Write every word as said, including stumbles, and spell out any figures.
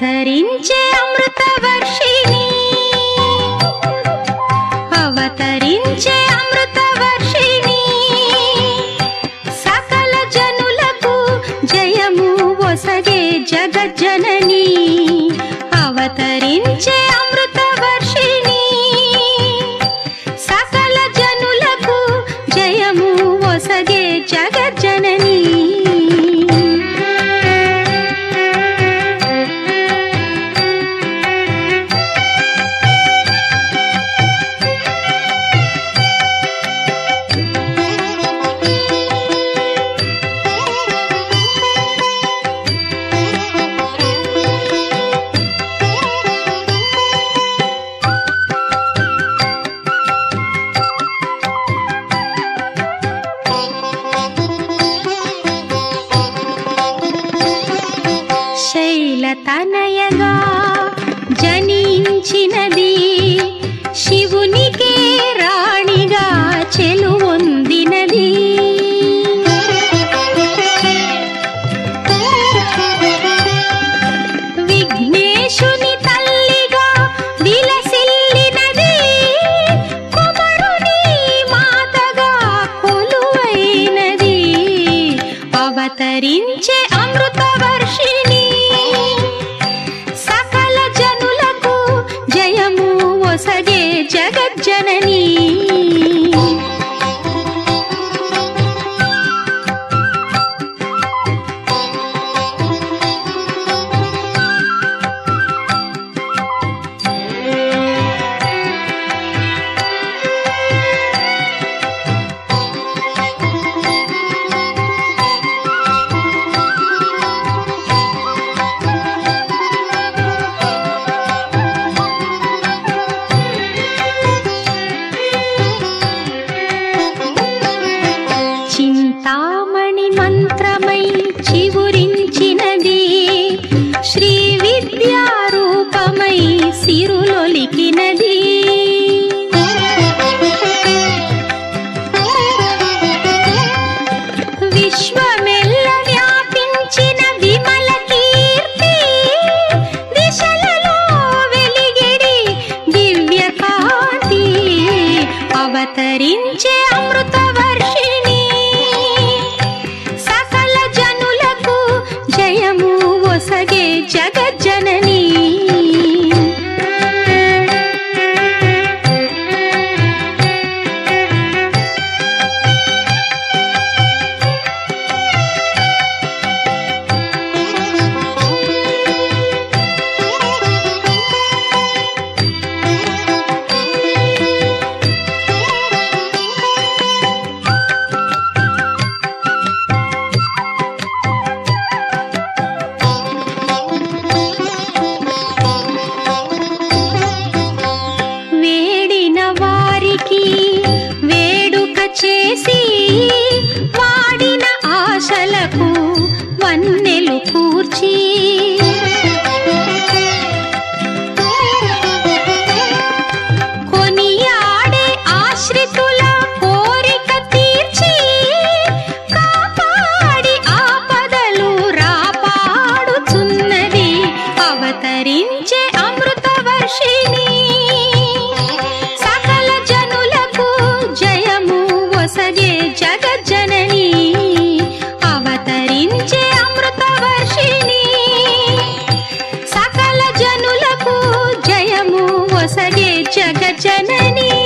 అవతరించే అమృతవర్షిణి అవతరించే అమృతవర్షిణి సకల జనులకు జయము ఒసగే జగజ్జనని అవతరించే అమృతవర్షిణి సకల జనులకు జయము ఒసగే జగజ్జనని శైలతనయగా జనించినది శివునికే రాణిగా చెలువొందినది విఘ్నేశుని తల్లిగా విలసిల్లినది కుమరుని మాతగా కొలువైనది అవతరించే అమృతవర్షిణి సకల జనులకు జయము ఒసగే జగజ్జనని చింతామణి మంత్రమై చివురించినది శ్రీ విద్యారూపమై సిరులొలికినది విశ్వమెల్ల వ్యాపించిన విమల కీర్తి దిశలలో వెలిగిడి దివ్య కాంతి అవతరించే అమృతవర్షిణి సకల జనులకు జయము ఒసగే జగజ్జనని వేడిన వారికి వేడుక చేసి వాడిన ఆశలకు వన్నెలు కూర్చి కొనియాడే ఆశ్రితుల కోరిక తీర్చి కాపాడి ఆపదలు రాపాడుచున్నది అవతరించే అమృతవర్షిణి సకల జనులకు జయము ఒసగే జగజ్జనని అవతరించే అమృతవర్షిణి సకల జనులకు జయము ఒసగే జగజ్జనని